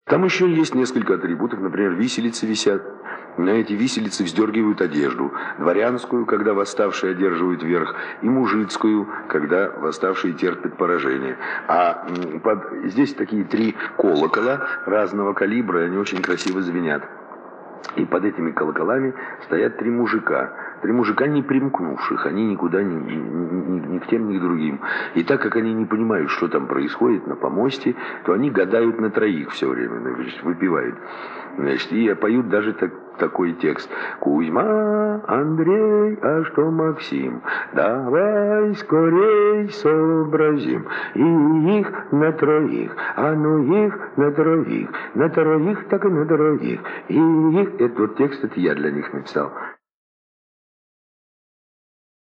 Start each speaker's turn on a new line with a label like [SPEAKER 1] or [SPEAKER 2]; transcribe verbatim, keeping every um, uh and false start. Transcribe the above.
[SPEAKER 1] Там еще есть несколько атрибутов, например, виселицы висят. На эти виселицы вздергивают одежду. Дворянскую, когда восставшие одерживают верх, и мужицкую, когда восставшие терпят поражение. А под... здесь такие три колокола разного калибра, и они очень красиво звенят. И под этими колоколами стоят три мужика. Три мужика, не примкнувших, они никуда ни, ни, ни, ни к тем, ни к другим. И так как они не понимают, что там происходит на помосте, то они гадают на троих все время, значит, выпивают. Значит, и поют даже так, такой текст. Кузьма, Андрей, а что Максим? Давай скорей сообразим. И их на троих, а ну их на троих. На троих, так и на троих. И их, этот вот текст, это я для них написал.